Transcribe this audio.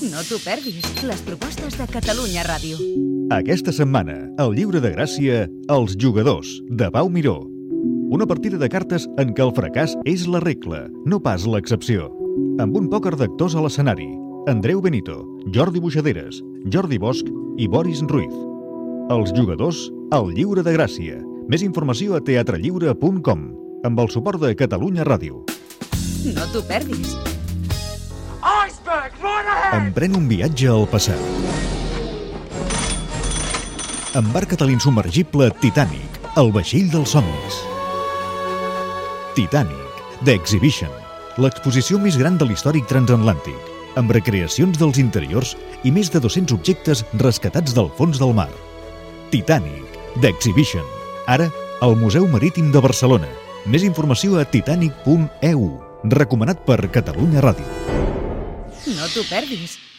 No t'ho perdis, les propostes de Catalunya Ràdio. Aquesta setmana, el llibre de gràcia Els jugadors, de Pau Miró. Una partida de cartes en què el fracàs és la regla, no pas l'excepció. Amb un pòquer d'actors a l'escenari. Andreu Benito, Jordi Buixaderes, Jordi Bosch i Boris Ruiz. Els jugadors, el llibre de gràcia. Més informació a teatrelliure.com, amb el suport de Catalunya Ràdio. No t'ho perdis. Emprèn un viatge al passat. Embarca't a l'insubmergible Titanic, el vaixell dels somnis. Titanic, The Exhibition, l'exposició més gran de l'històric transatlàntic, amb recreacions dels interiors i més de 200 objectes rescatats del fons del mar. Titanic, The Exhibition, ara al Museu Marítim de Barcelona. Més informació a titanic.eu, recomanat per Catalunya Ràdio. No t'ho perdis.